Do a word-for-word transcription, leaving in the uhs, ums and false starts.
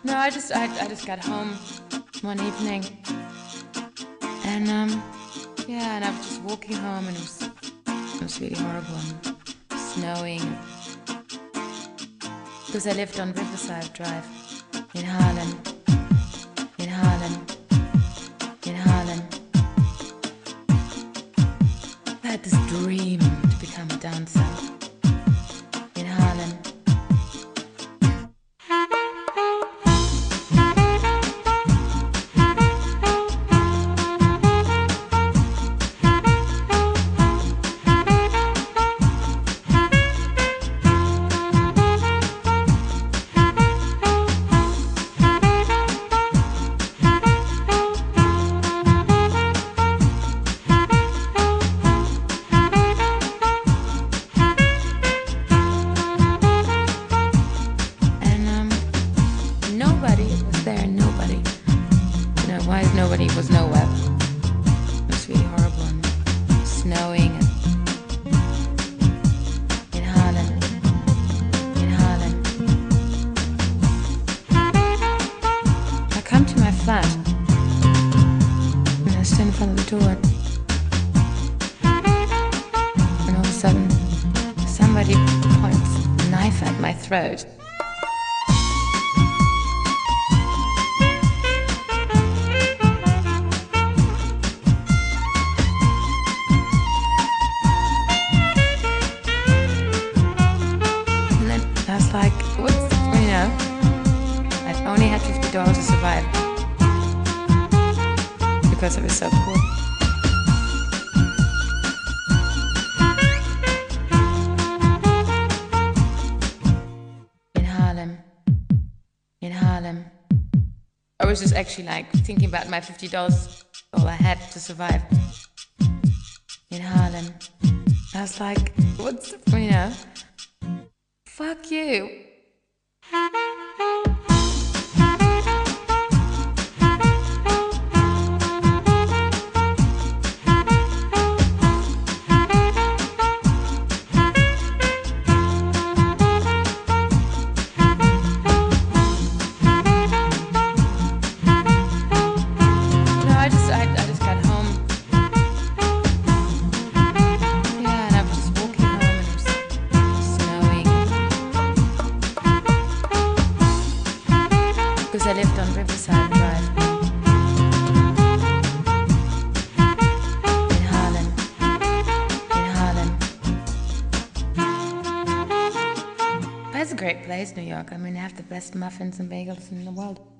No, I just I, I just got home one evening, and um yeah, and I was just walking home, and it was it was really horrible and snowing, because I lived on Riverside Drive in Harlem, in Harlem, in Harlem. I had this dream to become a dancer in Harlem. Why nobody was nowhere. It was really horrible and snowing and in Harlem, in Harlem. I come to my flat and I stand in front of the door, and all of a sudden somebody points a knife at my throat. Like, what's, you know, I only had fifty dollars to survive because I was so poor. In Harlem, in Harlem. I was just actually like thinking about my fifty dollars, all I had to survive. In Harlem. I was like, what's, you know, fuck you. No, I just, I, I just got home. Yeah, and I was just walking home, and it was snowing. Because I lived on Riverside Drive in Harlem, in Harlem. That's a great place, New York. I mean, they have the best muffins and bagels in the world.